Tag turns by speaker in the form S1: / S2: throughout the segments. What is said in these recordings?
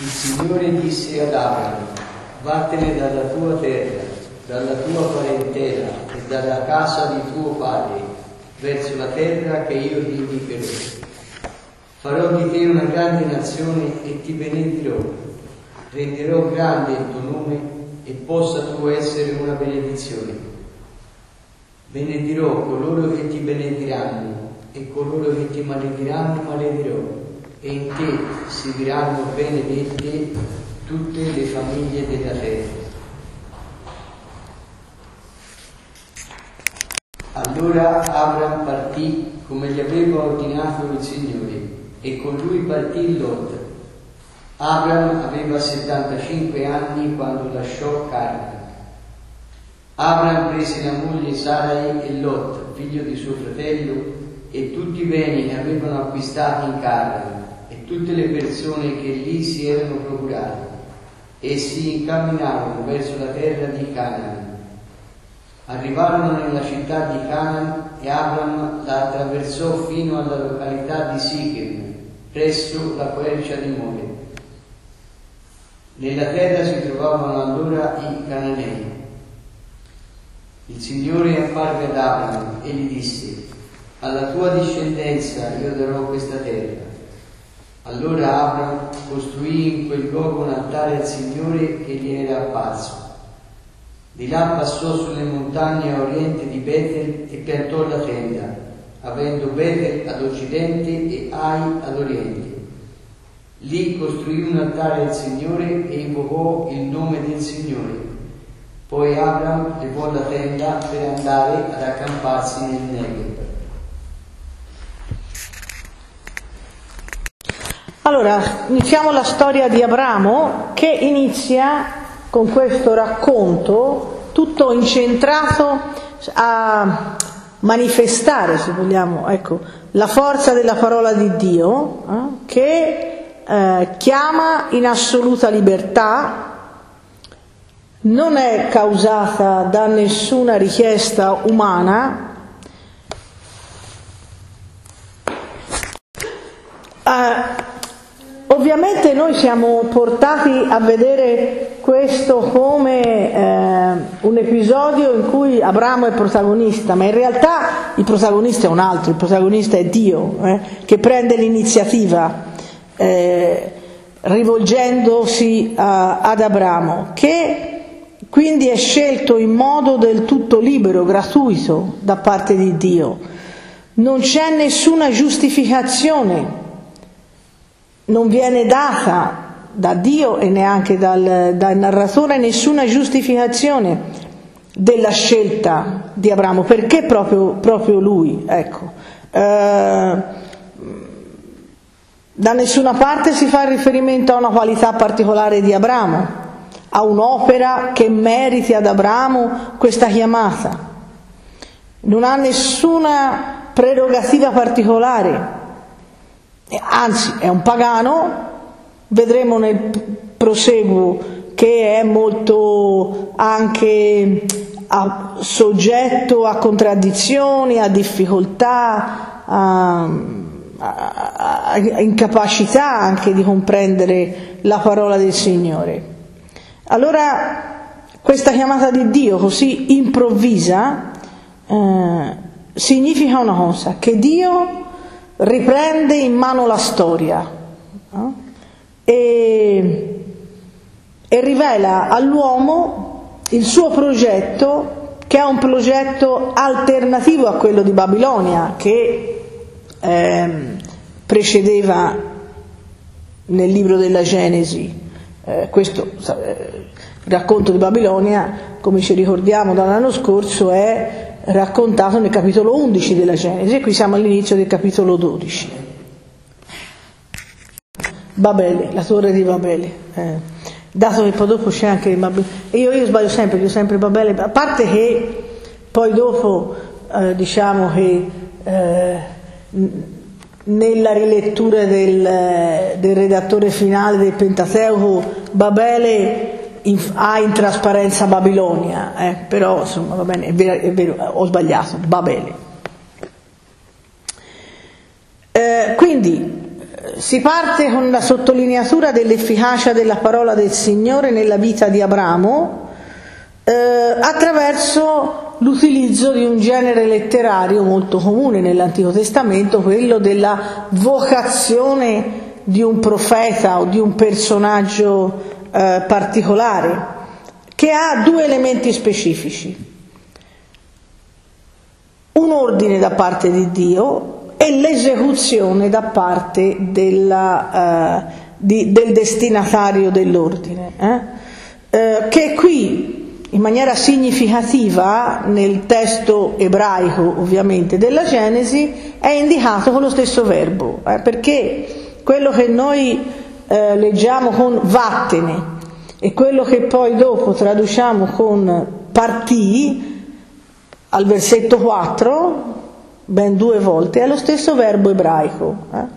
S1: Il Signore disse ad Abramo: vattene dalla tua terra, dalla tua parentela e dalla casa di tuo padre, verso la terra che io ti indicherò. Farò di te una grande nazione e ti benedirò. Renderò grande il tuo nome e possa tu essere una benedizione. Benedirò coloro che ti benediranno e coloro che ti malediranno maledirò. E in te si diranno benedette tutte le famiglie della terra. Allora Abram partì come gli aveva ordinato il Signore, e con lui partì Lot. Abram aveva 75 anni quando lasciò Caran. Abram prese la moglie Sarai e Lot, figlio di suo fratello, e tutti i beni che avevano acquistati in Caran, e tutte le persone che lì si erano procurate, e si incamminarono verso la terra di Canaan. Arrivarono nella città di Canaan e Abram la attraversò fino alla località di Sichem, presso la quercia di More. Nella terra si trovavano allora i Cananei. Il Signore apparve ad Abram e gli disse: alla tua discendenza io darò questa terra. Allora Abram costruì in quel luogo un altare al Signore che gli era apparso. Di là passò sulle montagne a oriente di Betel e piantò la tenda, avendo Betel ad occidente e Ai ad oriente. Lì costruì un altare al Signore e invocò il nome del Signore. Poi Abram levò la tenda per andare ad accamparsi nel Negev.
S2: Allora, iniziamo la storia di Abramo, che inizia con questo racconto tutto incentrato a manifestare, se vogliamo, la forza della parola di Dio, che chiama in assoluta libertà, non è causata da nessuna richiesta umana, ovviamente noi siamo portati a vedere questo come un episodio in cui Abramo è protagonista, ma in realtà il protagonista è un altro, il protagonista è Dio, che prende l'iniziativa rivolgendosi ad Abramo, che quindi è scelto in modo del tutto libero, gratuito da parte di Dio. Non c'è nessuna giustificazione, non viene data da Dio e neanche dal narratore nessuna giustificazione della scelta di Abramo. Perché proprio lui? Da nessuna parte si fa riferimento a una qualità particolare di Abramo, a un'opera che meriti ad Abramo questa chiamata. Non ha nessuna prerogativa particolare, anzi è un pagano. Vedremo nel proseguo che è molto anche soggetto a contraddizioni, a difficoltà, a incapacità anche di comprendere la parola del Signore. Allora questa chiamata di Dio così improvvisa significa una cosa: che Dio riprende in mano la storia, e rivela all'uomo il suo progetto, che è un progetto alternativo a quello di Babilonia, che precedeva nel libro della Genesi. Questo il racconto di Babilonia, come ci ricordiamo dall'anno scorso, è raccontato nel capitolo 11 della Genesi, e qui siamo all'inizio del capitolo 12. Babele, la torre di Babele, dato che poi dopo c'è anche Babele, e io sbaglio sempre, dico sempre Babele, a parte che poi dopo diciamo che nella rilettura del redattore finale del Pentateuco Babele ha in trasparenza Babilonia, però insomma va bene, è vero, ho sbagliato, Babele. Quindi Si parte con la sottolineatura dell'efficacia della parola del Signore nella vita di Abramo attraverso l'utilizzo di un genere letterario molto comune nell'Antico Testamento, quello della vocazione di un profeta o di un personaggio particolare, che ha due elementi specifici: un ordine da parte di Dio e l'esecuzione da parte del destinatario dell'ordine, che qui in maniera significativa nel testo ebraico ovviamente della Genesi è indicato con lo stesso verbo, perché quello che noi leggiamo con vattene e quello che poi dopo traduciamo con partì al versetto 4 ben 2 volte è lo stesso verbo ebraico,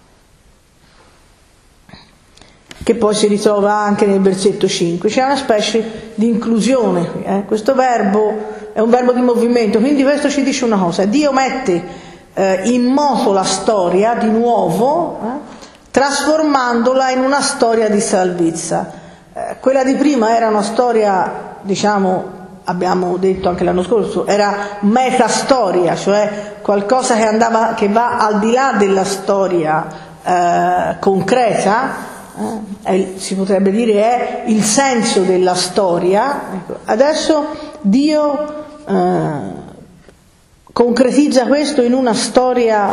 S2: che poi si ritrova anche nel versetto 5. C'è una specie di inclusione qui, Questo verbo è un verbo di movimento, quindi questo ci dice una cosa: Dio mette in moto la storia di nuovo, trasformandola in una storia di salvezza. Quella di prima era una storia, diciamo, abbiamo detto anche l'anno scorso, era metastoria, cioè qualcosa che va al di là della storia concreta, si potrebbe dire è il senso della storia. Adesso Dio concretizza questo in una storia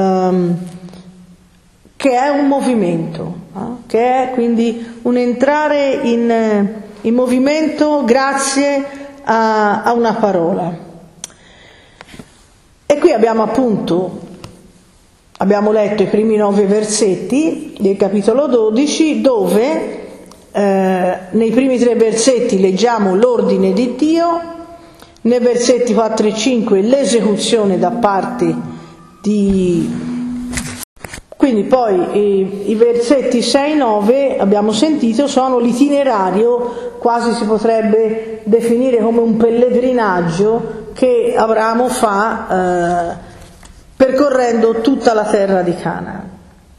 S2: che è un movimento, che è quindi un entrare in movimento grazie a una parola. E qui abbiamo letto i primi 9 versetti del capitolo 12, dove nei primi 3 versetti leggiamo l'ordine di Dio, nei versetti 4 e 5 l'esecuzione da parte di... Quindi poi i versetti 6 e 9, abbiamo sentito, sono l'itinerario, quasi si potrebbe definire come un pellegrinaggio che Abramo fa percorrendo tutta la terra di Canaan.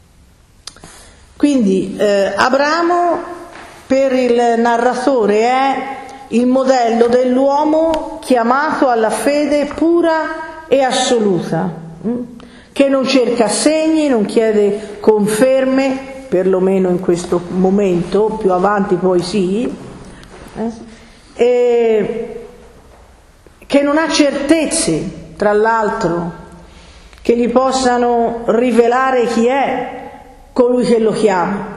S2: Quindi Abramo per il narratore è il modello dell'uomo chiamato alla fede pura e assoluta, che non cerca segni, non chiede conferme, perlomeno in questo momento, più avanti poi sì, e che non ha certezze, tra l'altro, che gli possano rivelare chi è colui che lo chiama.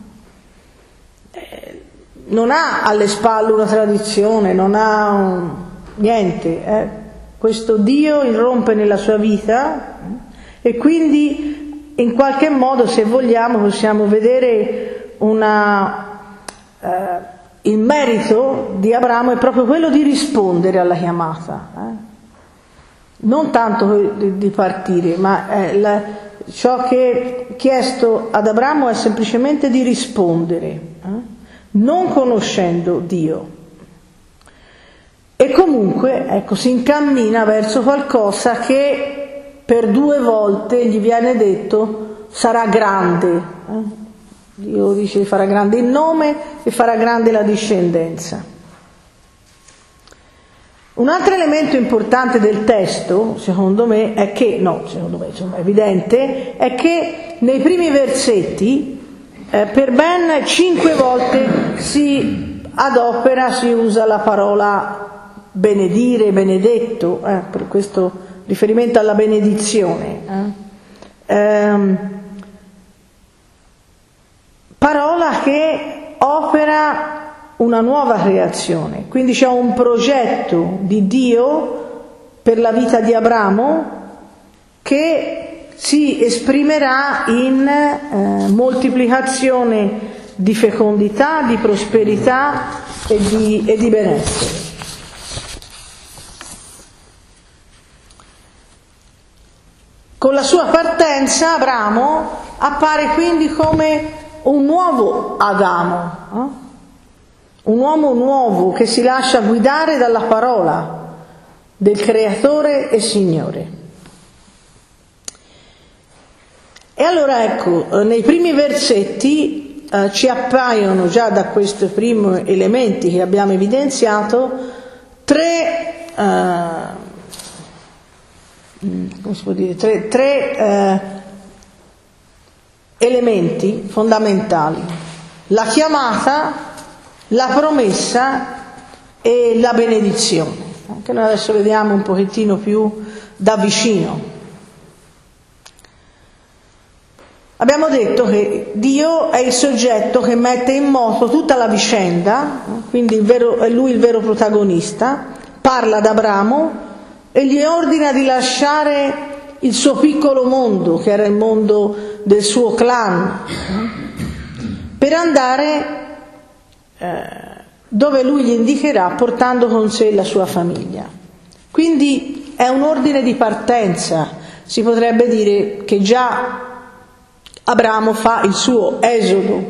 S2: Non ha alle spalle una tradizione, non ha niente. Questo Dio irrompe nella sua vita e quindi in qualche modo, se vogliamo, possiamo vedere il merito di Abramo è proprio quello di rispondere alla chiamata. Non tanto di partire, ma ciò che è chiesto ad Abramo è semplicemente di rispondere, non conoscendo Dio. E comunque, si incammina verso qualcosa che per 2 volte gli viene detto sarà grande. Dio dice farà grande il nome e farà grande la discendenza. Un altro elemento importante del testo, secondo me, è che, è evidente, è che nei primi versetti per ben 5 volte si adopera, si usa la parola benedire, benedetto, per questo riferimento alla benedizione. Parola che opera una nuova creazione, quindi c'è un progetto di Dio per la vita di Abramo che si esprimerà in moltiplicazione di fecondità, di prosperità e di benessere. Con la sua partenza Abramo appare quindi come un nuovo Adamo, un uomo nuovo che si lascia guidare dalla parola del Creatore e Signore. E allora ecco, nei primi versetti ci appaiono già da questi primi elementi che abbiamo evidenziato tre elementi fondamentali: la chiamata, la promessa e la benedizione, che noi adesso vediamo un pochettino più da vicino. Abbiamo detto che Dio è il soggetto che mette in moto tutta la vicenda, quindi è lui il vero protagonista, parla ad Abramo e gli ordina di lasciare il suo piccolo mondo, che era il mondo del suo clan, per andare dove lui gli indicherà, portando con sé la sua famiglia. Quindi è un ordine di partenza, si potrebbe dire che già Abramo fa il suo esodo,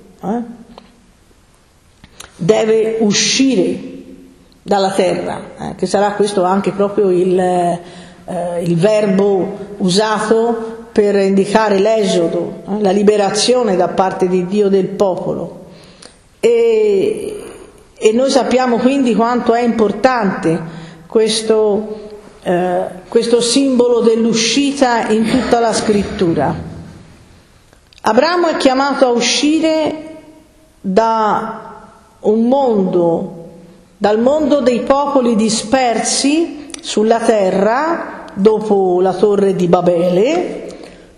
S2: deve uscire dalla terra, che sarà questo anche proprio il verbo usato per indicare l'esodo, la liberazione da parte di Dio del popolo. E noi sappiamo quindi quanto è importante questo simbolo dell'uscita in tutta la scrittura. Abramo è chiamato a uscire da un mondo, dal mondo dei popoli dispersi sulla terra dopo la torre di Babele,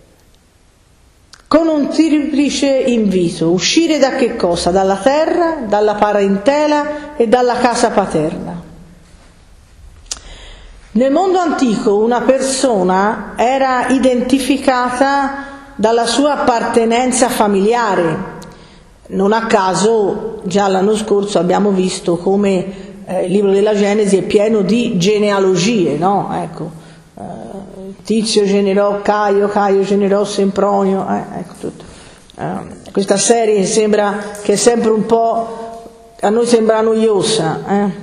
S2: con un triplice invito: uscire da che cosa? Dalla terra, dalla parentela e dalla casa paterna. Nel mondo antico una persona era identificata dalla sua appartenenza familiare. Non a caso già l'anno scorso abbiamo visto come il libro della Genesi è pieno di genealogie, no? Ecco, Tizio generò Caio, Caio generò Sempronio, ecco tutto. Questa serie che è sempre un po', a noi sembra noiosa,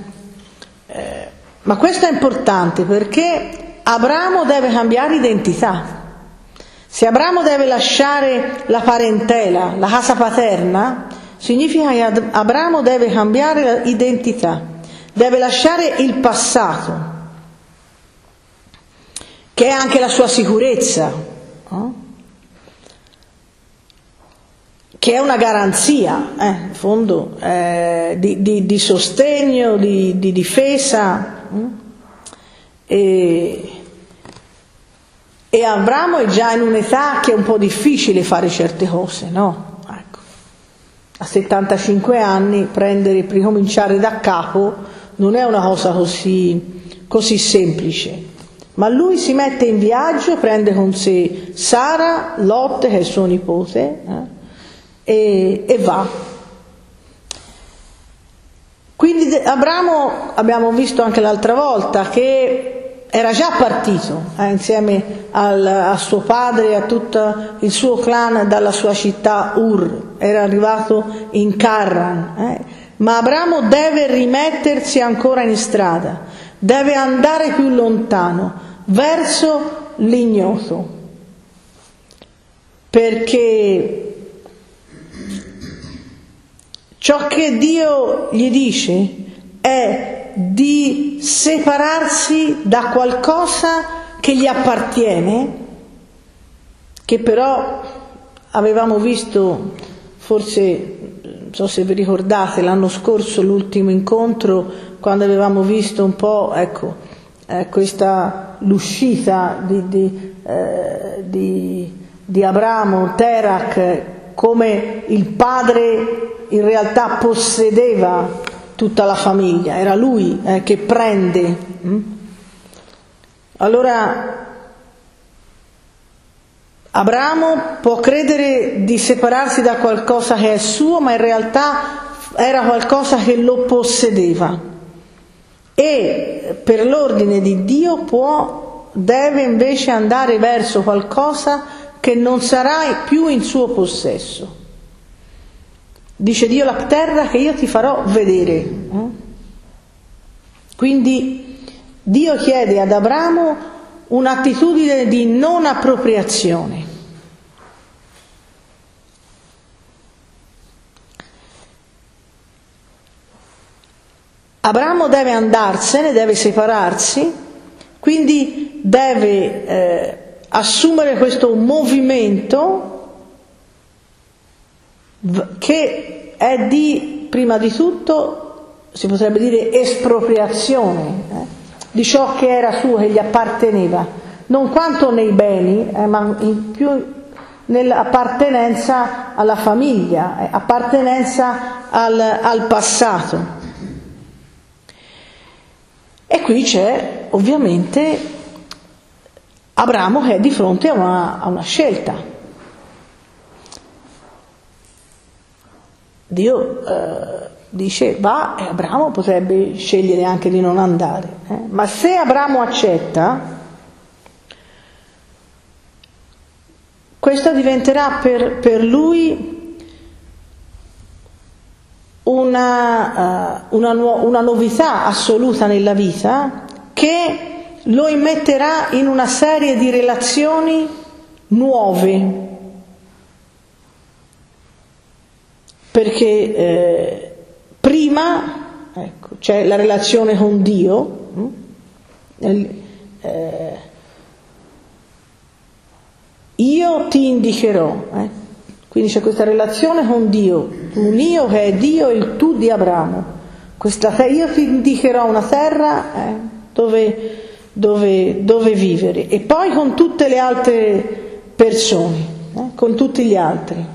S2: ma questo è importante perché Abramo deve cambiare identità. Se Abramo deve lasciare la parentela, la casa paterna, significa che Abramo deve cambiare l'identità, deve lasciare il passato, che è anche la sua sicurezza, che è una garanzia, in fondo, di sostegno, di difesa. E Abramo è già in un'età che è un po' difficile fare certe cose, no? Ecco. A 75 anni ricominciare da capo non è una cosa così semplice. Ma lui si mette in viaggio, prende con sé Sara, Lot, che è il suo nipote, e va. Quindi Abramo, abbiamo visto anche l'altra volta, che era già partito insieme a suo padre e a tutto il suo clan dalla sua città Ur, era arrivato in Carran, ma Abramo deve rimettersi ancora in strada, deve andare più lontano, verso l'ignoto, perché ciò che Dio gli dice è di separarsi da qualcosa che gli appartiene, che però avevamo visto, forse non so se vi ricordate, l'anno scorso, l'ultimo incontro, quando avevamo visto un po', l'uscita di Abramo, Terach, come il padre in realtà possedeva tutta la famiglia, era lui che prende. Allora Abramo può credere di separarsi da qualcosa che è suo, ma in realtà era qualcosa che lo possedeva, e per l'ordine di Dio deve invece andare verso qualcosa che non sarà più in suo possesso. Dice Dio alla terra che io ti farò vedere. Quindi Dio chiede ad Abramo un'attitudine di non appropriazione. Abramo deve andarsene, deve separarsi, quindi deve assumere questo movimento che è prima di tutto, si potrebbe dire, espropriazione di ciò che era suo, che gli apparteneva, non quanto nei beni, ma più nell'appartenenza alla famiglia, appartenenza al passato. E qui c'è ovviamente Abramo che è di fronte a una scelta. Dio dice va, e Abramo potrebbe scegliere anche di non andare, ma se Abramo accetta, questo diventerà per lui una novità assoluta nella vita, che lo immetterà in una serie di relazioni nuove, perché prima c'è la relazione con Dio, io ti indicherò, quindi c'è questa relazione con Dio, un io che è Dio e il tu di Abramo, io ti indicherò una terra dove vivere, e poi con tutte le altre persone, con tutti gli altri.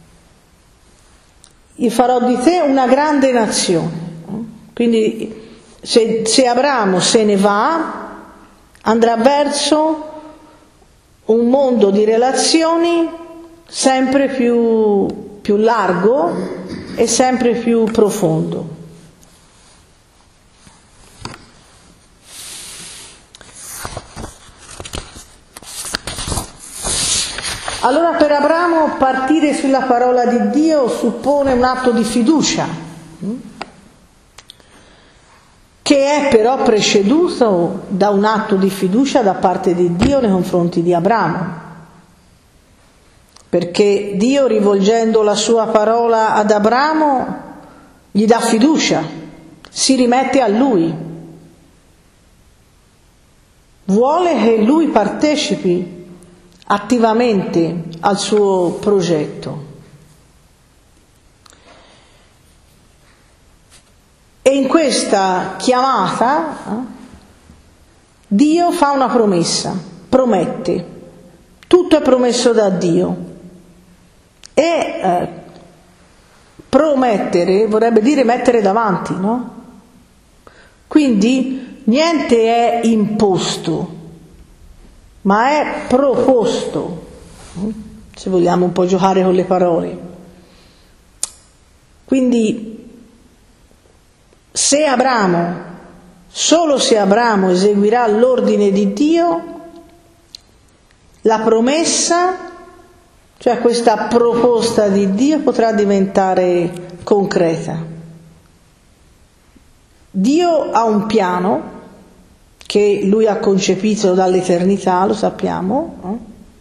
S2: Io farò di te una grande nazione. Quindi se Abramo se ne va, andrà verso un mondo di relazioni sempre più largo e sempre più profondo. Allora per Abramo partire sulla parola di Dio suppone un atto di fiducia, che è però preceduto da un atto di fiducia da parte di Dio nei confronti di Abramo, perché Dio, rivolgendo la sua parola ad Abramo, gli dà fiducia, si rimette a lui, vuole che lui partecipi attivamente al suo progetto. E in questa chiamata Dio fa una promessa, promette, tutto è promesso da Dio, e promettere vorrebbe dire mettere davanti, no? Quindi niente è imposto, ma è proposto, se vogliamo un po' giocare con le parole. Quindi solo se Abramo eseguirà l'ordine di Dio, la promessa, cioè questa proposta di Dio, potrà diventare concreta. Dio ha un piano che lui ha concepito dall'eternità, lo sappiamo,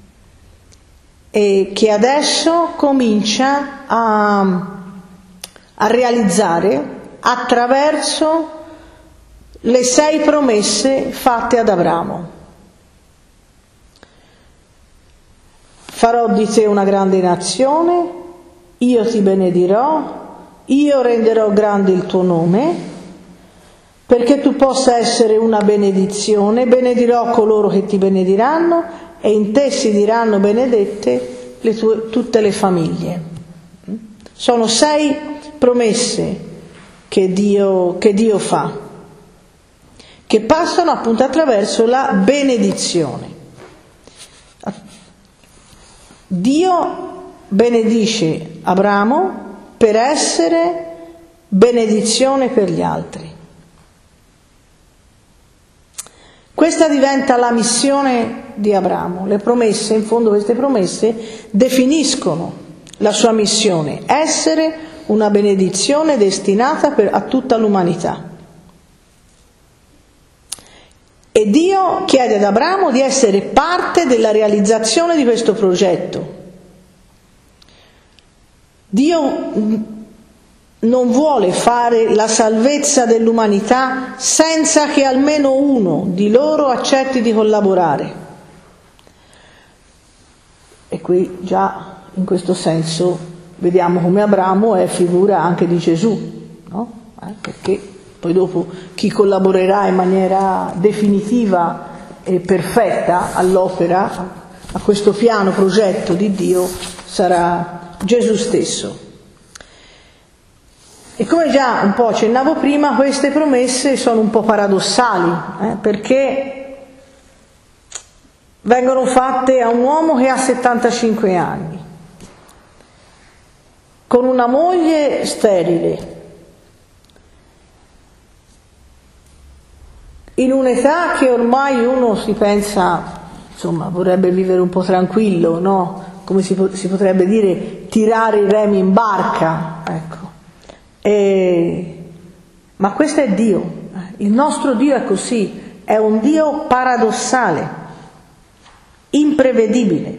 S2: e che adesso comincia a realizzare attraverso le 6 promesse fatte ad Abramo. Farò di te una grande nazione, io ti benedirò, io renderò grande il tuo nome, perché tu possa essere una benedizione, benedirò coloro che ti benediranno, e in te si diranno benedette tutte le famiglie. Sono 6 promesse che Dio fa, che passano appunto attraverso la benedizione. Dio benedice Abramo per essere benedizione per gli altri. Questa diventa la missione di Abramo. Le promesse, in fondo queste promesse definiscono la sua missione, essere una benedizione destinata a tutta l'umanità. E Dio chiede ad Abramo di essere parte della realizzazione di questo progetto. Dio non vuole fare la salvezza dell'umanità senza che almeno uno di loro accetti di collaborare. E qui già in questo senso vediamo come Abramo è figura anche di Gesù, no? Perché poi dopo chi collaborerà in maniera definitiva e perfetta all'opera, a questo piano progetto di Dio, sarà Gesù stesso. E come già un po' accennavo prima, queste promesse sono un po' paradossali, perché vengono fatte a un uomo che ha 75 anni, con una moglie sterile, in un'età che ormai uno si pensa, insomma, vorrebbe vivere un po' tranquillo, no? Come si potrebbe dire, tirare i remi in barca, ecco. Ma questo è Dio, il nostro Dio è così, è un Dio paradossale, imprevedibile.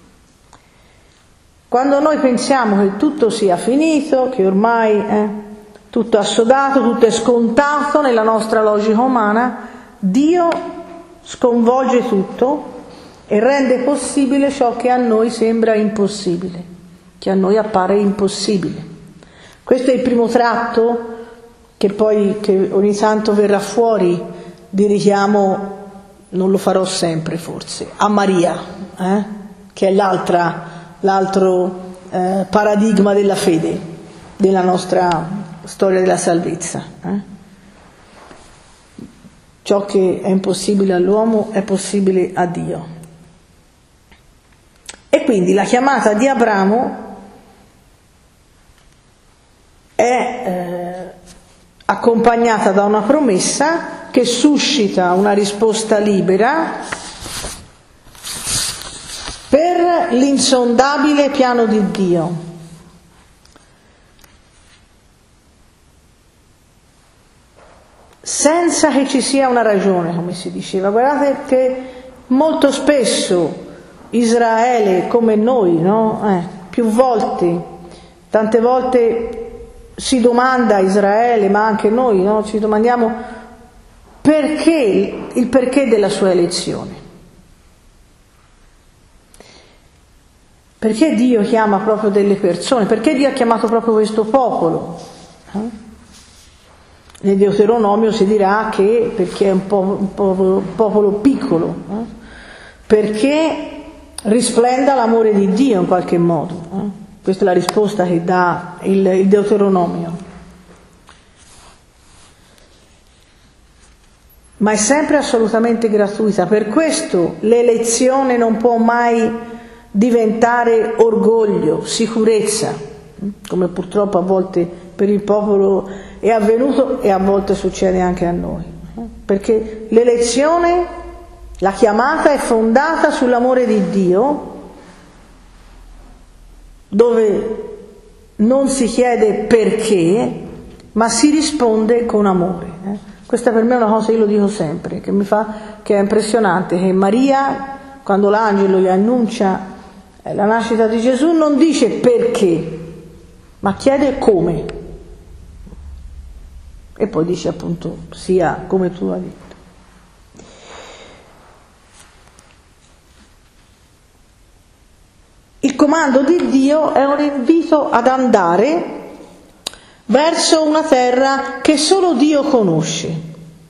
S2: Quando noi pensiamo che tutto sia finito, che ormai tutto è assodato, tutto è scontato nella nostra logica umana, Dio sconvolge tutto e rende possibile ciò che a noi sembra impossibile, che a noi appare impossibile. Questo è il primo tratto che ogni tanto verrà fuori di richiamo, non lo farò sempre forse, a Maria, che è l'altro paradigma della fede, della nostra storia della salvezza. Ciò che è impossibile all'uomo è possibile a Dio. E quindi la chiamata di Abramo è accompagnata da una promessa che suscita una risposta libera per l'insondabile piano di Dio. Senza che ci sia una ragione, come si diceva. Guardate che molto spesso Israele, come noi, no? Più volte, tante volte si domanda Israele, ma anche noi, no? Ci domandiamo il perché della sua elezione. Perché Dio chiama proprio delle persone? Perché Dio ha chiamato proprio questo popolo? Nel Deuteronomio si dirà che perché è un popolo piccolo, perché risplenda l'amore di Dio in qualche modo. Questa è la risposta che dà il Deuteronomio. Ma è sempre assolutamente gratuita, per questo l'elezione non può mai diventare orgoglio, sicurezza, come purtroppo a volte per il popolo è avvenuto e a volte succede anche a noi. Perché l'elezione, la chiamata è fondata sull'amore di Dio, dove non si chiede perché, ma si risponde con amore. Questa per me è una cosa, io lo dico sempre, che è impressionante, che Maria, quando l'angelo gli annuncia la nascita di Gesù, non dice perché, ma chiede come. E poi dice appunto, sia come tu hai detto. Il comando di Dio è un invito ad andare verso una terra che solo Dio conosce.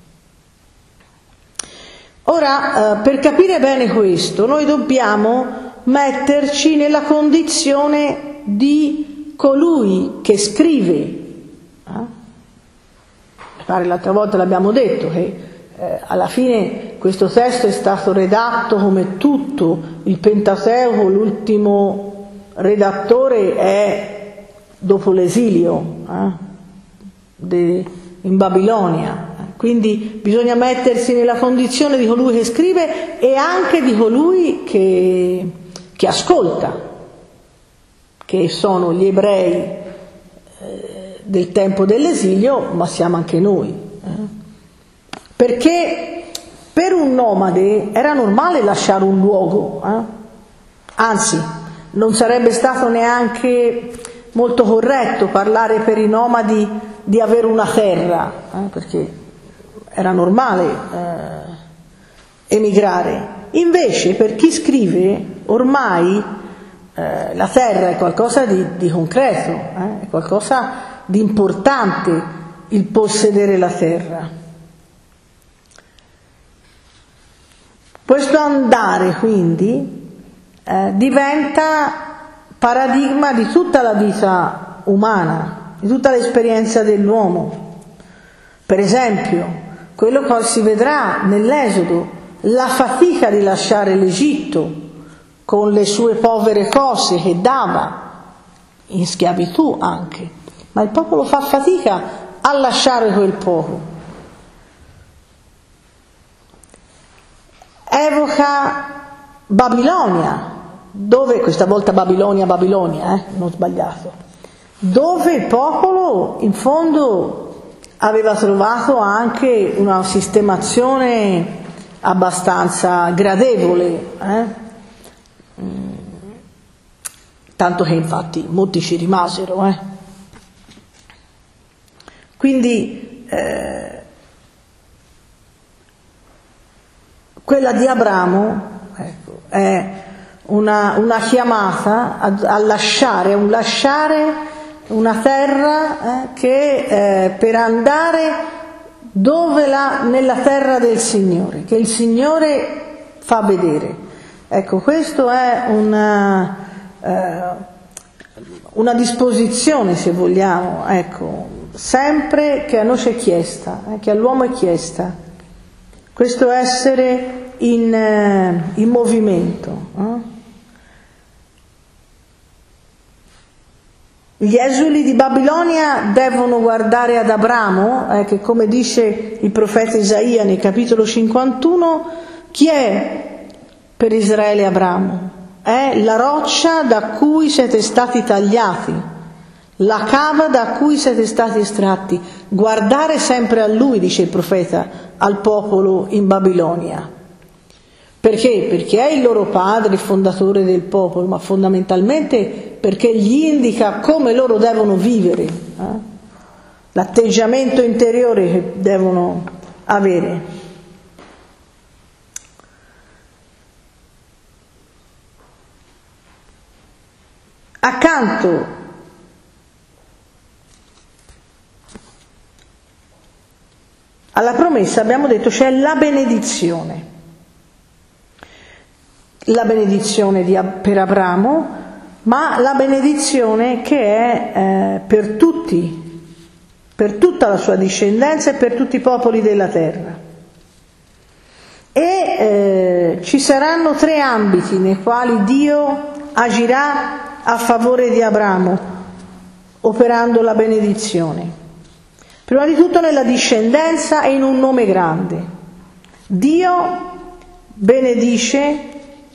S2: Ora, per capire bene questo, noi dobbiamo metterci nella condizione di colui che scrive. Pare l'altra volta l'abbiamo detto che alla fine questo testo è stato redatto come tutto il Pentateuco, l'ultimo redattore è dopo l'esilio in Babilonia. Quindi bisogna mettersi nella condizione di colui che scrive e anche di colui che ascolta, che sono gli ebrei del tempo dell'esilio, ma siamo anche noi. Perché per un nomade era normale lasciare un luogo, anzi non sarebbe stato neanche molto corretto parlare per i nomadi di avere una terra, perché era normale emigrare. Invece per chi scrive ormai la terra è qualcosa di concreto, è qualcosa di importante il possedere la terra. Questo andare quindi diventa paradigma di tutta la vita umana, di tutta l'esperienza dell'uomo. Per esempio, quello che si vedrà nell'Esodo, la fatica di lasciare l'Egitto con le sue povere cose che dava, in schiavitù anche, ma il popolo fa fatica a lasciare quel poco. Evoca Babilonia, dove, questa volta Babilonia, non sbagliato, dove il popolo in fondo aveva trovato anche una sistemazione abbastanza gradevole, tanto che infatti molti ci rimasero. Quindi quella di Abramo, ecco, è una chiamata a lasciare, un lasciare una terra che per andare nella terra del Signore, che il Signore fa vedere. Ecco, questo è una disposizione, se vogliamo, ecco, sempre che a noi ci è chiesta, che all'uomo è chiesta, questo essere in movimento. Gli esuli di Babilonia devono guardare ad Abramo, che come dice il profeta Isaia nel capitolo 51, chi è per Israele Abramo? È la roccia da cui siete stati tagliati, la cava da cui siete stati estratti. Guardare sempre a lui, dice il profeta, al popolo in Babilonia. Perché? Perché è il loro padre, il fondatore del popolo, ma fondamentalmente perché gli indica come loro devono vivere, l'atteggiamento interiore che devono avere. Accanto alla promessa abbiamo detto c'è la benedizione per Abramo, ma la benedizione che è per tutti, per tutta la sua discendenza e per tutti i popoli della terra. E ci saranno 3 ambiti nei quali Dio agirà a favore di Abramo, operando la benedizione. Prima di tutto nella discendenza e in un nome grande. Dio benedice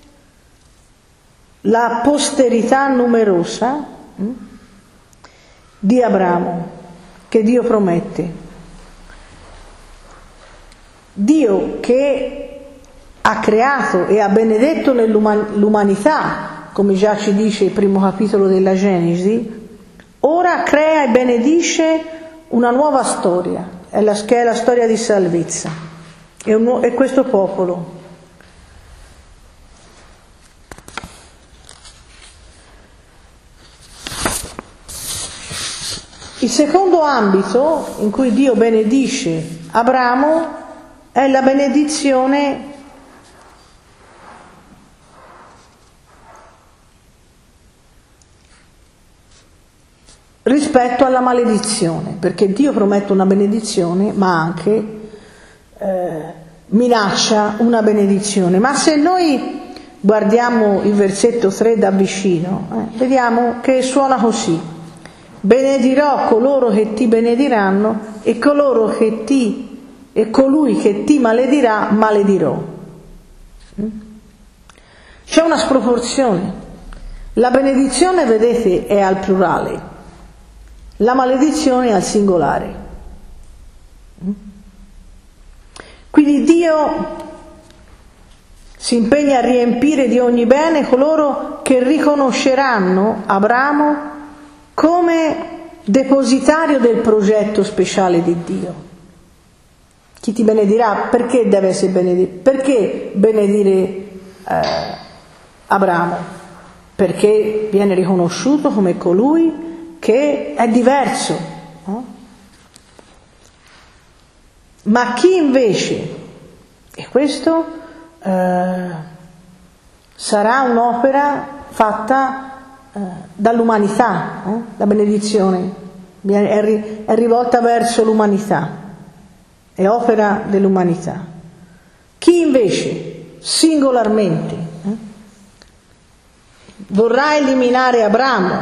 S2: la posterità numerosa di Abramo, che Dio promette. Dio che ha creato e ha benedetto l'umanità, come già ci dice il primo capitolo della Genesi, ora crea e benedice una nuova storia, che è la storia di salvezza, e questo popolo. Il secondo ambito in cui Dio benedice Abramo è la benedizione rispetto alla maledizione, perché Dio promette una benedizione ma anche minaccia una benedizione. Ma se noi guardiamo il versetto 3 da vicino, vediamo che suona così: benedirò coloro che ti benediranno e colui che ti maledirà maledirò. C'è una sproporzione. La benedizione, vedete, è al plurale, la maledizione è al singolare. Quindi Dio si impegna a riempire di ogni bene coloro che riconosceranno Abramo come depositario del progetto speciale di Dio. Chi ti benedirà? Perché deve essere benedetto? Perché benedire Abramo? Perché viene riconosciuto come colui che è diverso. No? Ma chi invece, e questo sarà un'opera fatta dall'umanità, la benedizione è rivolta verso l'umanità, è opera dell'umanità. Chi invece singolarmente vorrà eliminare Abramo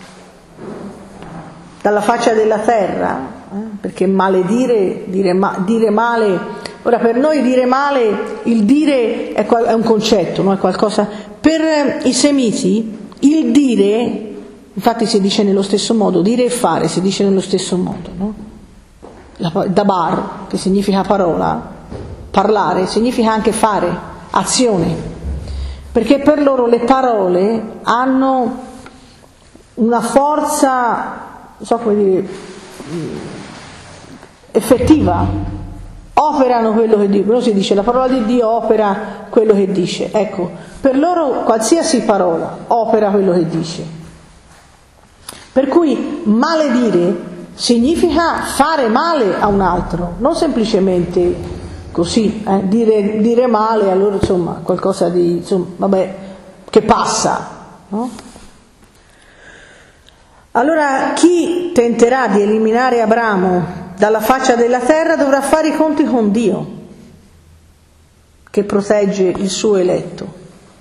S2: dalla faccia della terra, perché maledire, dire male, ora per noi dire male, il dire è un concetto, no? È qualcosa, per i semiti il dire, infatti si dice nello stesso modo, dire e fare si dice nello stesso modo, no? Dabar, che significa parola, parlare, significa anche fare, azione, perché per loro le parole hanno una forza, non so come dire, effettiva, operano quello che dicono, si dice la parola di Dio opera quello che dice, ecco, per loro qualsiasi parola opera quello che dice, per cui maledire significa fare male a un altro, non semplicemente così, dire male, allora insomma qualcosa di, insomma, vabbè, che passa, no? Allora chi tenterà di eliminare Abramo dalla faccia della terra dovrà fare i conti con Dio, che protegge il suo eletto.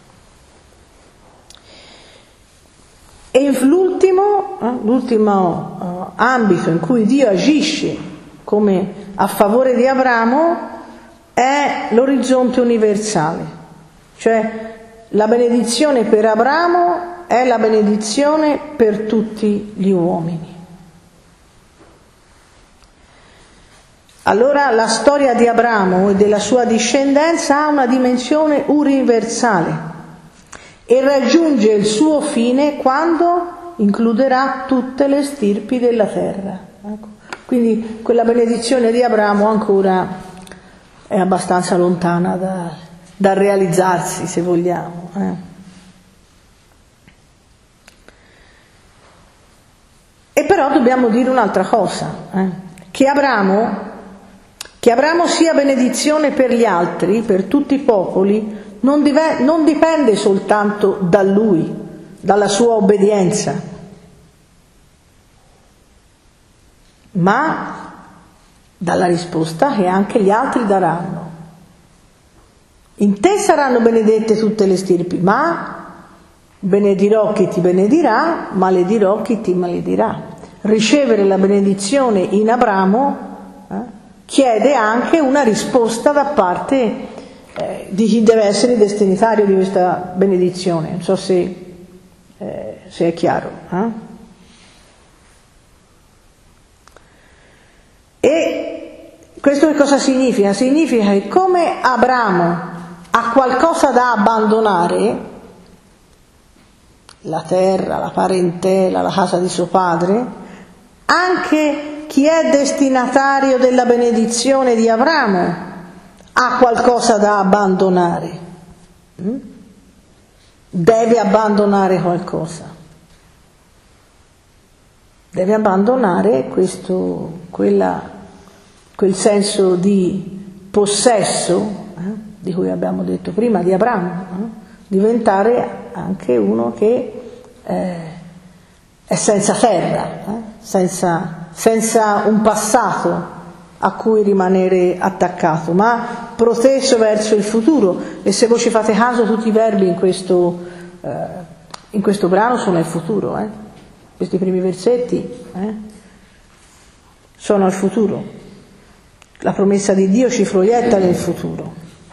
S2: E l'ultimo ambito in cui Dio agisce come a favore di Abramo è l'orizzonte universale, cioè la benedizione per Abramo è la benedizione per tutti gli uomini. Allora la storia di Abramo e della sua discendenza ha una dimensione universale e raggiunge il suo fine quando includerà tutte le stirpi della terra. Ecco. Quindi quella benedizione di Abramo ancora è abbastanza lontana da realizzarsi, se vogliamo. E però dobbiamo dire un'altra cosa, che Abramo sia benedizione per gli altri, per tutti i popoli, non dipende soltanto da lui, dalla sua obbedienza, ma dalla risposta che anche gli altri daranno. In te saranno benedette tutte le stirpi, ma benedirò chi ti benedirà, maledirò chi ti maledirà. Ricevere la benedizione in Abramo chiede anche una risposta da parte di chi deve essere il destinatario di questa benedizione. Non so se è chiaro. E questo che cosa significa? Significa che come Abramo ha qualcosa da abbandonare, la terra, la parentela, la casa di suo padre, anche chi è destinatario della benedizione di Abramo ha qualcosa da abbandonare, deve abbandonare qualcosa, deve abbandonare quel senso di possesso di cui abbiamo detto prima di Abramo, diventare anche uno che è senza terra, senza un passato a cui rimanere attaccato, ma proteso verso il futuro. E se voi ci fate caso, tutti i verbi in questo brano sono il futuro, questi primi versetti sono al futuro. La promessa di Dio ci proietta nel futuro.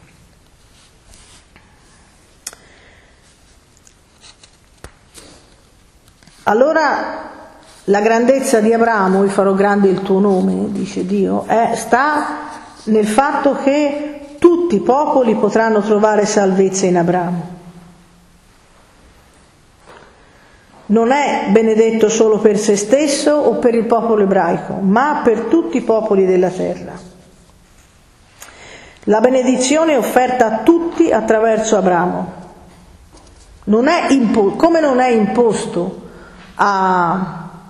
S2: Allora la grandezza di Abramo, vi farò grande il tuo nome, dice Dio, sta nel fatto che tutti i popoli potranno trovare salvezza in Abramo. non è benedetto solo per se stesso o per il popolo ebraico, ma per tutti i popoli della terra. La benedizione è offerta a tutti attraverso Abramo. Come non è imposto ad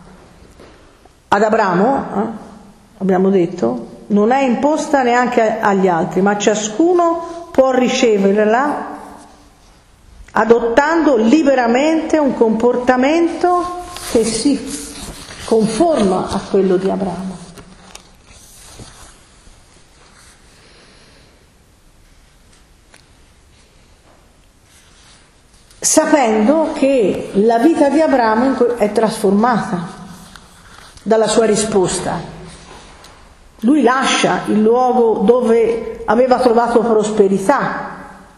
S2: Abramo, abbiamo detto, non è imposta neanche agli altri, ma ciascuno può riceverla adottando liberamente un comportamento che si conforma a quello di Abramo. Sapendo che la vita di Abramo è trasformata dalla sua risposta. Lui lascia il luogo dove aveva trovato prosperità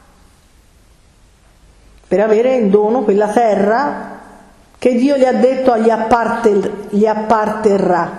S2: per avere in dono quella terra che Dio gli ha detto gli apparterrà.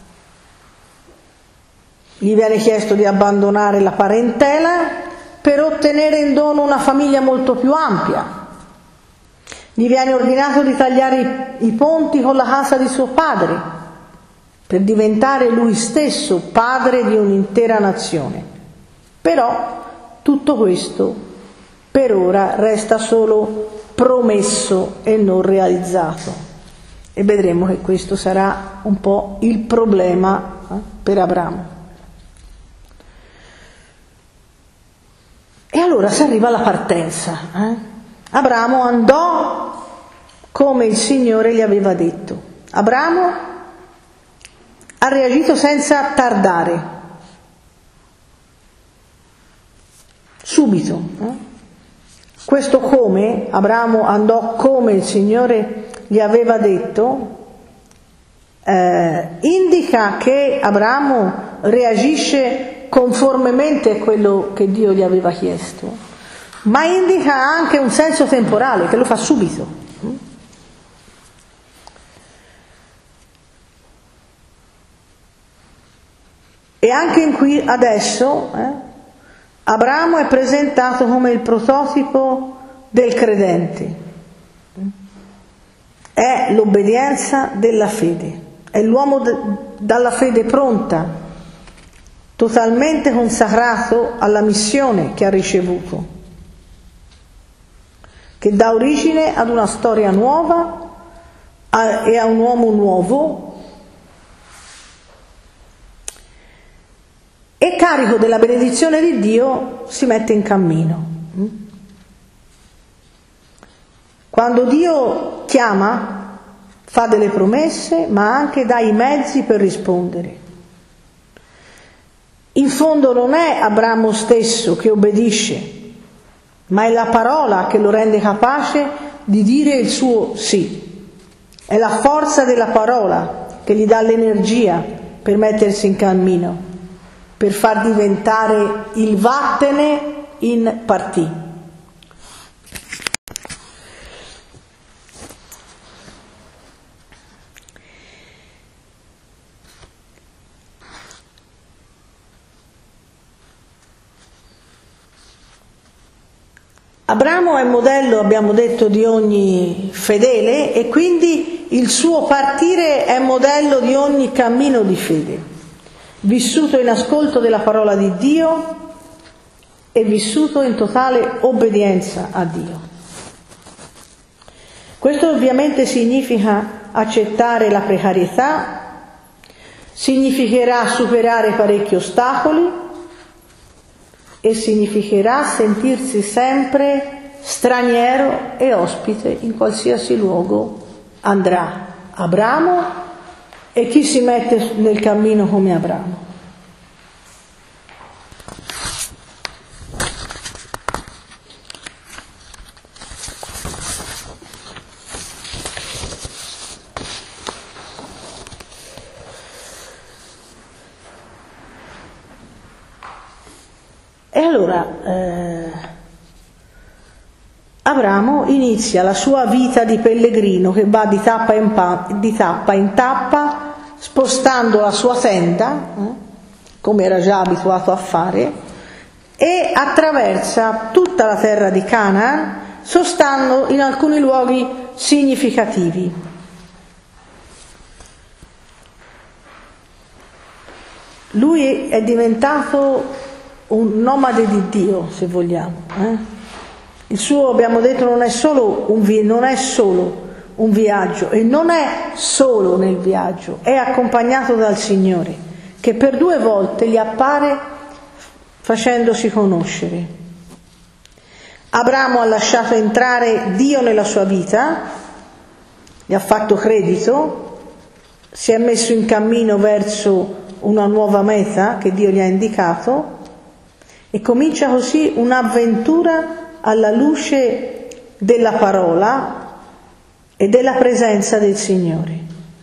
S2: Gli viene chiesto di abbandonare la parentela per ottenere in dono una famiglia molto più ampia. Gli viene ordinato di tagliare i ponti con la casa di suo padre per diventare lui stesso padre di un'intera nazione. Però tutto questo per ora resta solo promesso e non realizzato. E vedremo che questo sarà un po' il problema per Abramo. E allora si arriva alla partenza. Abramo andò come il Signore gli aveva detto. Abramo ha reagito senza tardare, subito. Questo come, Abramo andò come il Signore gli aveva detto, indica che Abramo reagisce conformemente a quello che Dio gli aveva chiesto, ma indica anche un senso temporale, che lo fa subito. E anche qui adesso Abramo è presentato come il prototipo del credente. È l'obbedienza della fede, è l'uomo dalla fede pronta, totalmente consacrato alla missione che ha ricevuto, che dà origine ad una storia nuova e a un uomo nuovo, e carico della benedizione di Dio si mette in cammino. Quando Dio chiama, fa delle promesse, ma anche dà i mezzi per rispondere. In fondo non è Abramo stesso che obbedisce, ma è la parola che lo rende capace di dire il suo sì. È la forza della parola che gli dà l'energia per mettersi in cammino, per far diventare il vattene in partì. Abramo è modello, abbiamo detto, di ogni fedele, e quindi il suo partire è modello di ogni cammino di fede, vissuto in ascolto della parola di Dio e vissuto in totale obbedienza a Dio. Questo ovviamente significa accettare la precarietà, significherà superare parecchi ostacoli e significherà sentirsi sempre straniero e ospite in qualsiasi luogo andrà Abramo e chi si mette nel cammino come Abramo. E allora Abramo inizia la sua vita di pellegrino che va di tappa in tappa, spostando la sua tenda, come era già abituato a fare, e attraversa tutta la terra di Canaan, sostando in alcuni luoghi significativi. Lui è diventato un nomade di Dio, se vogliamo. Il suo, abbiamo detto, non è solo un viaggio, e non è solo nel viaggio, è accompagnato dal Signore, che per 2 volte gli appare facendosi conoscere. Abramo ha lasciato entrare Dio nella sua vita, gli ha fatto credito, si è messo in cammino verso una nuova meta che Dio gli ha indicato, e comincia così un'avventura alla luce della parola e della presenza del Signore.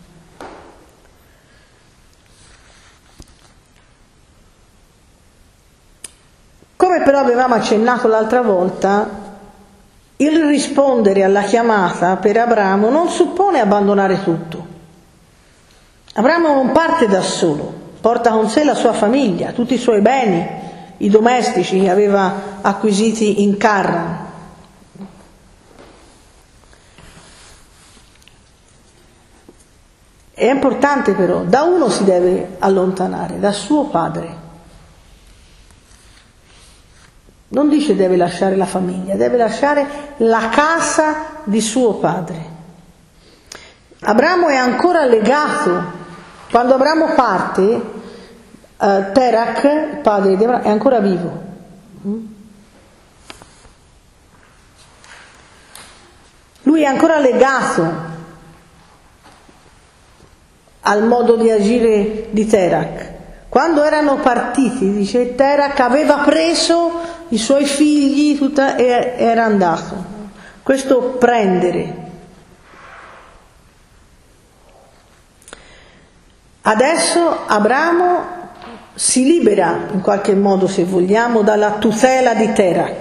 S2: Come però avevamo accennato l'altra volta, il rispondere alla chiamata per Abramo non suppone abbandonare tutto. Abramo non parte da solo, porta con sé la sua famiglia, tutti i suoi beni, i domestici che aveva acquisiti in Carran. È importante però, da uno si deve allontanare, da suo padre. Non dice deve lasciare la famiglia, deve lasciare la casa di suo padre. Abramo è ancora legato. Quando Abramo parte, Terach, il padre di Abramo, è ancora vivo. Lui è ancora legato al modo di agire di Terach. Quando erano partiti, dice, Terach aveva preso i suoi figli e era andato. Questo prendere. Adesso Abramo si libera, in qualche modo, se vogliamo, dalla tutela di Terach.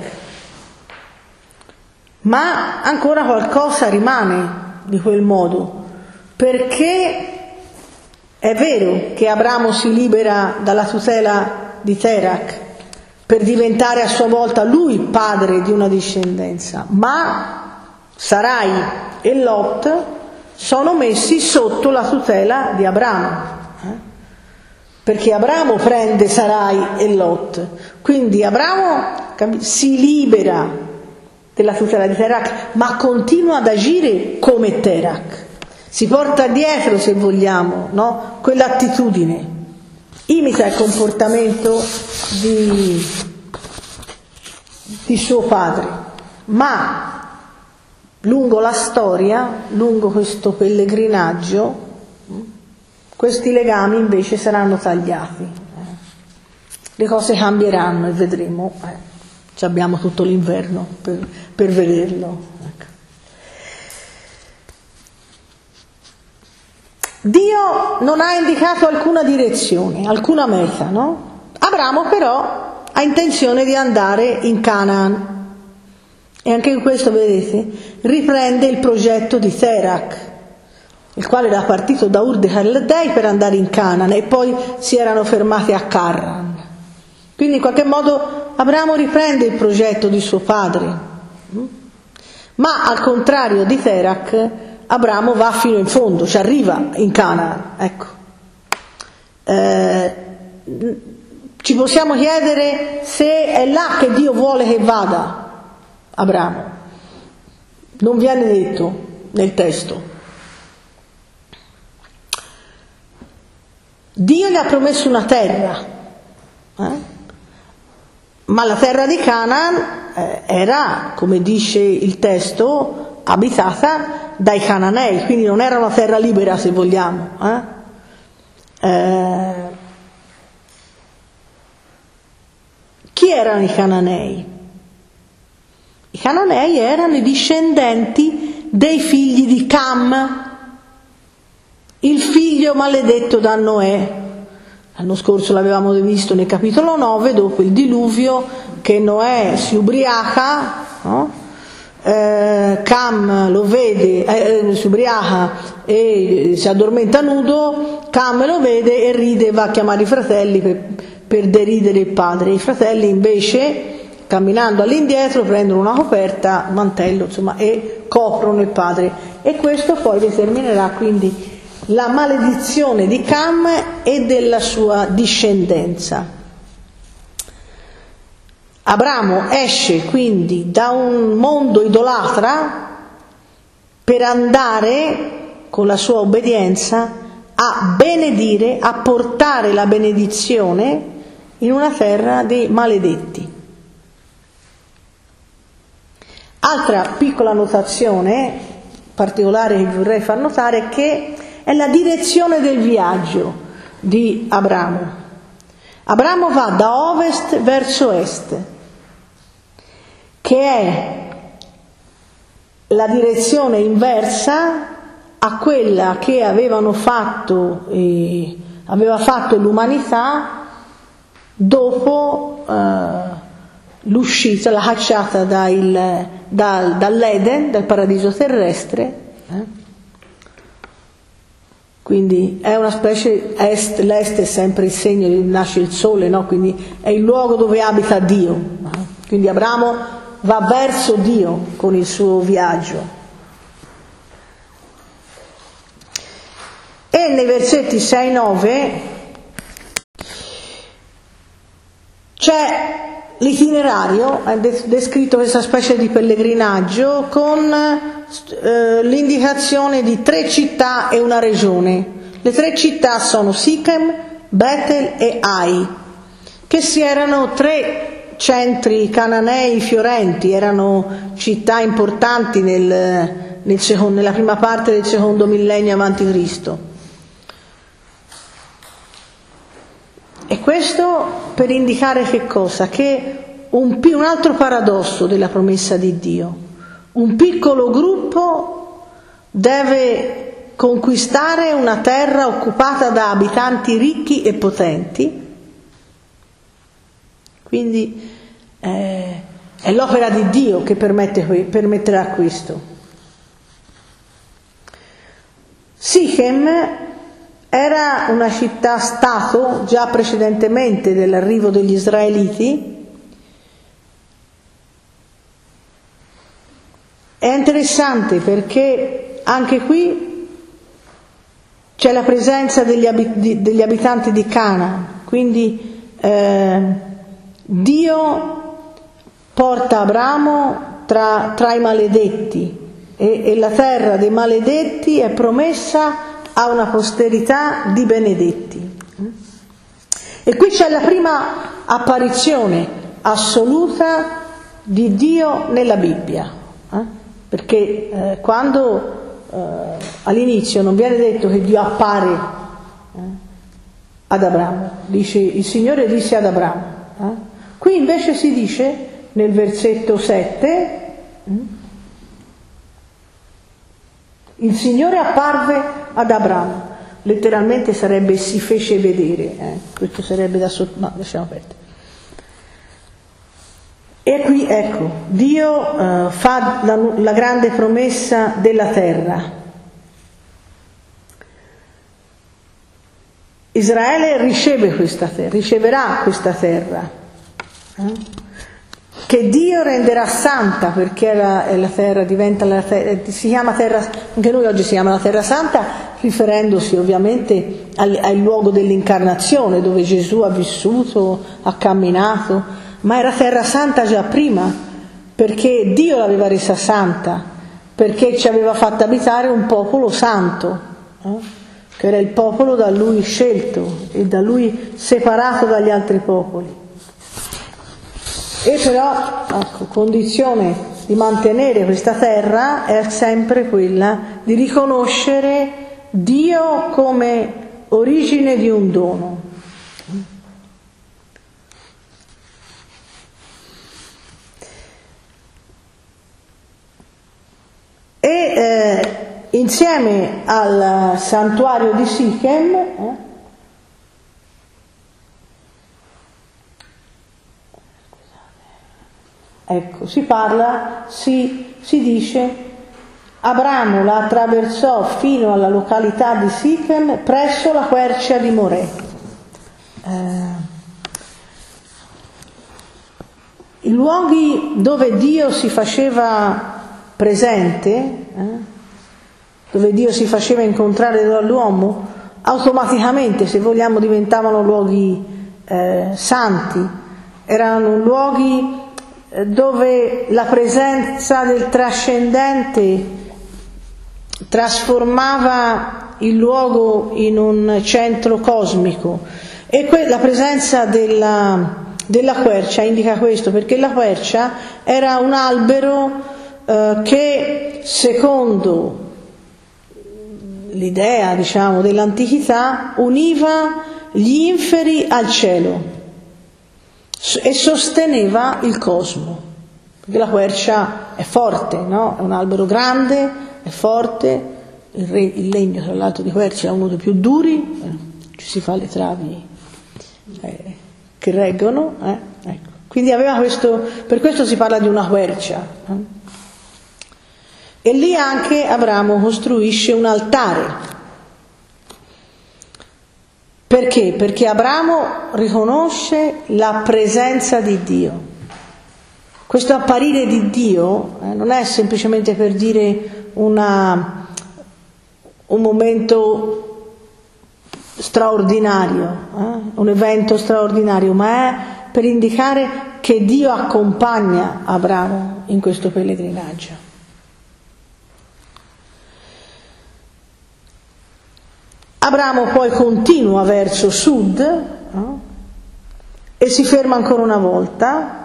S2: Ma ancora qualcosa rimane di quel modo, perché è vero che Abramo si libera dalla tutela di Terach per diventare a sua volta lui padre di una discendenza, ma Sarai e Lot sono messi sotto la tutela di Abramo, perché Abramo prende Sarai e Lot, quindi Abramo si libera della tutela di Terach, ma continua ad agire come Terach, si porta dietro, se vogliamo, no? Quell'attitudine, imita il comportamento di suo padre, ma lungo la storia, lungo questo pellegrinaggio, questi legami invece saranno tagliati. Le cose cambieranno e vedremo. Ci abbiamo tutto l'inverno per vederlo. Ecco. Dio non ha indicato alcuna direzione, alcuna meta, no? Abramo però ha intenzione di andare in Canaan. E anche in questo, vedete, riprende il progetto di Terach, il quale era partito da Ur dei Caldei per andare in Canaan e poi si erano fermati a Carran. Quindi in qualche modo Abramo riprende il progetto di suo padre. Ma al contrario di Terach, Abramo va fino in fondo, ci arriva in Canaan. Ecco. Ci possiamo chiedere se è là che Dio vuole che vada Abramo. Non viene detto nel testo. Dio gli ha promesso una terra, ma la terra di Canaan era, come dice il testo, abitata dai Cananei, quindi non era una terra libera, se vogliamo. Chi erano i Cananei? I Cananei erano i discendenti dei figli di Cam, il figlio maledetto da Noè. L'anno scorso l'avevamo visto nel capitolo 9, dopo il diluvio, che Noè si ubriaca, no? Cam lo vede, si ubriaca e si addormenta nudo, Cam lo vede e ride e va a chiamare i fratelli per deridere il padre. I fratelli invece camminando all'indietro prendono una coperta, un mantello, insomma, e coprono il padre. E questo poi determinerà quindi la maledizione di Cam e della sua discendenza. Abramo esce quindi da un mondo idolatra per andare con la sua obbedienza a benedire, a portare la benedizione in una terra dei maledetti. Altra piccola notazione particolare che vorrei far notare è che è la direzione del viaggio di Abramo. Abramo va da ovest verso est, che è la direzione inversa a quella che aveva fatto l'umanità dopo l'uscita, la cacciata dall'Eden, dal paradiso terrestre. Quindi è una specie, l'est è sempre il segno di nasce il sole, no? Quindi è il luogo dove abita Dio. Quindi Abramo va verso Dio con il suo viaggio. E nei versetti 6-9 c'è l'itinerario, è descritto questa specie di pellegrinaggio con l'indicazione di 3 città e una regione. Le 3 città sono Sichem, Betel e Ai, che erano 3 centri cananei fiorenti, erano città importanti nella prima parte del secondo millennio avanti Cristo. E questo per indicare che cosa? Che un altro paradosso della promessa di Dio. Un piccolo gruppo deve conquistare una terra occupata da abitanti ricchi e potenti. Quindi è l'opera di Dio che permetterà questo. Sichem era una città-stato già precedentemente dell'arrivo degli israeliti. È interessante perché anche qui c'è la presenza degli abitanti di Canaan, quindi Dio porta Abramo tra i maledetti e la terra dei maledetti è promessa a una posterità di benedetti. E qui c'è la prima apparizione assoluta di Dio nella Bibbia, perché quando all'inizio non viene detto che Dio appare ad Abramo, dice il Signore disse ad Abramo, qui invece si dice nel versetto 7 il Signore apparve ad Abramo, letteralmente sarebbe si fece vedere, questo sarebbe da no, lasciamo perdere. E qui ecco, Dio fa la grande promessa della terra. Israele riceverà questa terra, che Dio renderà santa, perché è la terra, diventa la terra, si chiama terra, anche noi oggi si chiama la terra santa, riferendosi ovviamente al luogo dell'incarnazione, dove Gesù ha vissuto, ha camminato, ma era terra santa già prima, perché Dio l'aveva resa santa, perché ci aveva fatto abitare un popolo santo, che era il popolo da Lui scelto e da Lui separato dagli altri popoli. E però, ecco, condizione di mantenere questa terra è sempre quella di riconoscere Dio come origine di un dono. E insieme al santuario di Sichem, ecco, si dice, Abramo la attraversò fino alla località di Sichem presso la quercia di Morè. I luoghi dove Dio si faceva presente, dove Dio si faceva incontrare dall'uomo, automaticamente, se vogliamo, diventavano luoghi santi, erano luoghi dove la presenza del trascendente trasformava il luogo in un centro cosmico, e la presenza della quercia indica questo, perché la quercia era un albero che, secondo l'idea, diciamo, dell'antichità, univa gli inferi al cielo e sosteneva il cosmo, perché la quercia è forte, no? È un albero grande, è forte, il legno tra l'altro di quercia è uno dei più duri, ci si fa le travi che reggono, ecco. Quindi aveva questo, per questo si parla di una quercia. E lì anche Abramo costruisce un altare. Perché? Perché Abramo riconosce la presenza di Dio. Questo apparire di Dio non è semplicemente per dire un momento straordinario, un evento straordinario, ma è per indicare che Dio accompagna Abramo in questo pellegrinaggio. Abramo poi continua verso sud, e si ferma ancora una volta.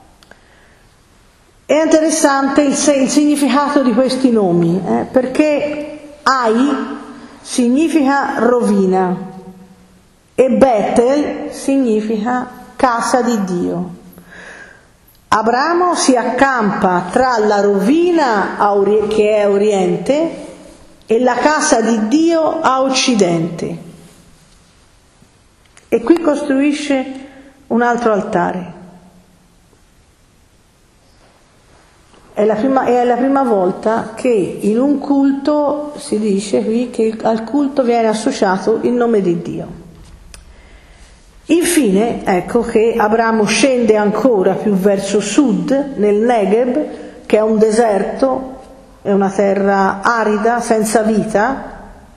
S2: È interessante il significato di questi nomi, perché Ai significa rovina e Betel significa casa di Dio. Abramo si accampa tra la rovina che è a oriente e la casa di Dio a occidente, e qui costruisce un altro altare. È la prima volta che in un culto si dice qui che al culto viene associato il nome di Dio. Infine, ecco che Abramo scende ancora più verso sud, nel Negev, che è un deserto, è una terra arida, senza vita,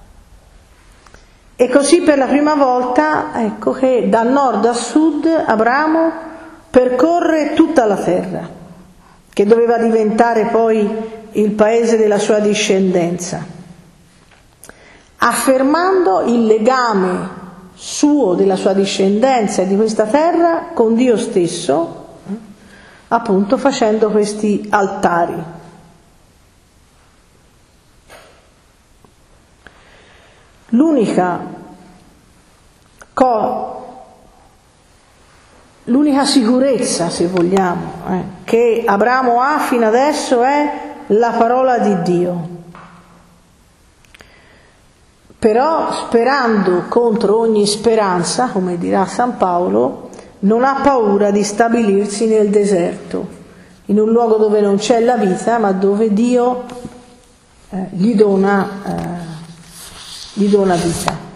S2: e così per la prima volta, ecco che da nord a sud Abramo percorre tutta la terra, che doveva diventare poi il paese della sua discendenza, affermando il legame suo, della sua discendenza e di questa terra con Dio stesso, appunto facendo questi altari. L'unica sicurezza, se vogliamo, che Abramo ha fino adesso è la parola di Dio. Però, sperando contro ogni speranza, come dirà San Paolo, non ha paura di stabilirsi nel deserto, in un luogo dove non c'è la vita, ma dove Dio gli dona vita.